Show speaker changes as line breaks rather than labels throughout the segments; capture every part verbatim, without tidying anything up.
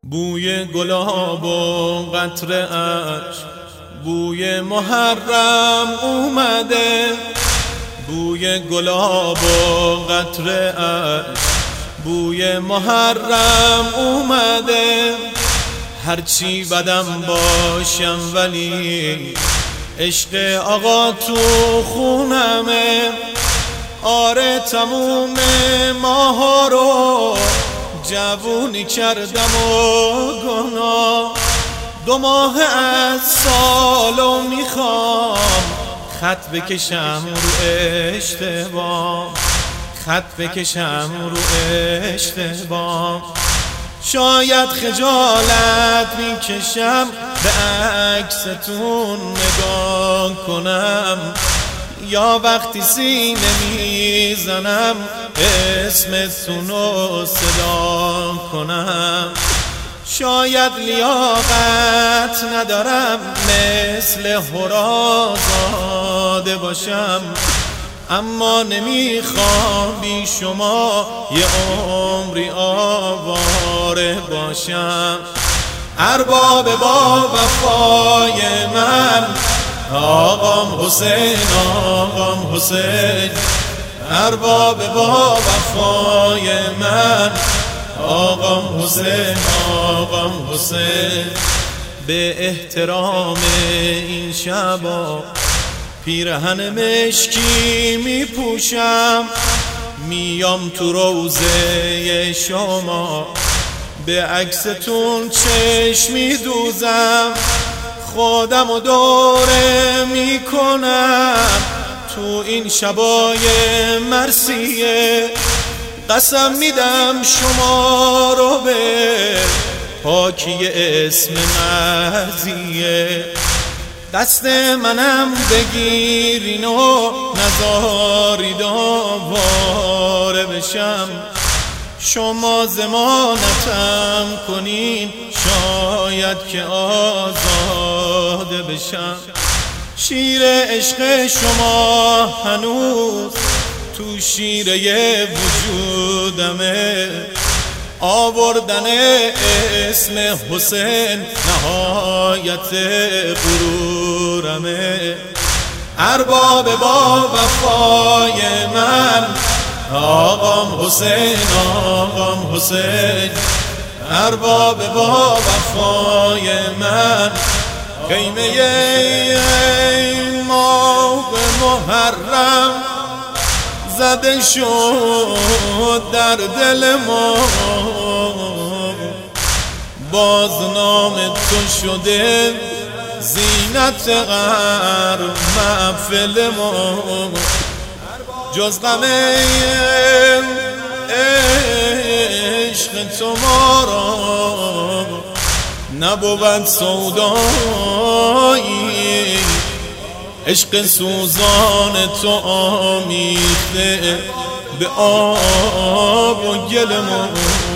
بوی گلاب و قطره اش بوی محرم اومده، بوی گلاب و قطره اش بوی محرم اومده. هرچی بدم باشم ولی عشق آقا تو خونمه. آره تموم ماها رو جوونی کردم و گناه، دو ماه از سالو میخوام خط بکشم رو اشتباه، خط بکشم رو اشتباه. شاید خجالت میکشم به عکستون نگاه کنم، یا وقتی سینه میزنم اسمتون رو صدا کنم. شاید لیاقت ندارم مثل هرازاده باشم، اما نمیخوام بی شما یه عمری آواره باشم. ارباب با وفای من آقام حسین، آقام حسین. ارباب با وفای من آقام حسین، آقام حسین. به احترام این شبا پیرهن مشکی می پوشم، میام تو روضه شما به عکستون چشمی دوزم. خودم و دوره میکنم تو این شبای مرسیه، قسم میدم شما رو به پاکی اسم مرزیه. دست منم بگیرین و نذارید آواره بشم، شما ضمانتم کنین شاید که آزاده بشم. شیر عشق شما هنوز تو شیره وجودمه، آوردن اسم حسین نهایت غرورمه. ارباب با وفای من آقام حسین، آقام حسین. ارباب با وفای من خیمه ماه محرم زده شد در دل ما، باز نام تو شده زینت غر محفل ما. جز غم عشق تو ما را نبود سودایی، عشق سوزان تو آمیخته به آب و گل ما.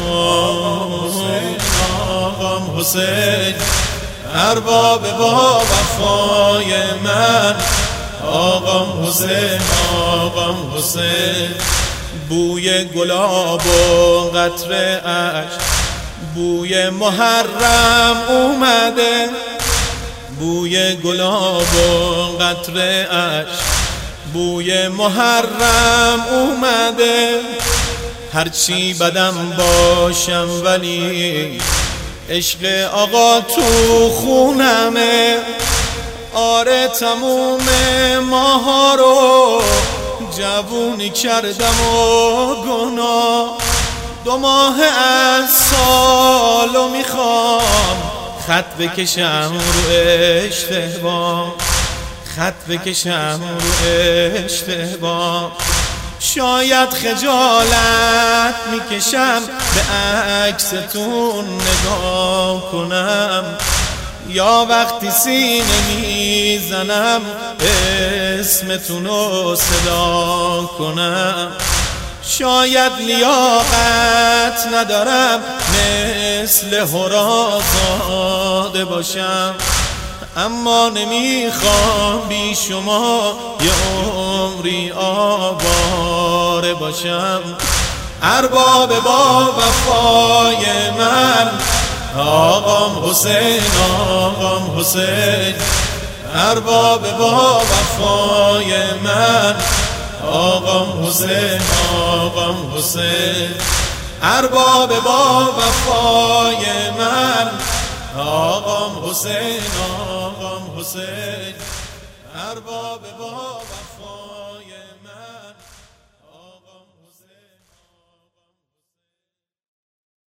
آقام حسین ارباب با وفای من آقام حسین، آقام حسین. بوی گلاب و قطره اش بوی محرم اومده، بوی گلاب و قطره اش بوی محرم اومده. هرچی بدم باشم ولی عشق آقا تو خونمه. آره تموم ماها رو جوونی کردم و گناه، دو ماه از سالو میخوام خط بکشم رو اشتباه، خط بکشم رو اشتباه. شاید خجالت میکشم به عکستون نگاه کنم، یا وقتی سینه میزنم اسمتون رو صدا کنم. شاید لیاقت ندارم مثل هرازاده باشم، اما نمیخوام بی شما یه عمری آواره باشم. ارباب با وفای من آقام حسین آقام حسین ارباب با وفای من آقام حسین آقام حسین ارباب با وفای من آقام حسین آقام حسین ارباب با وفای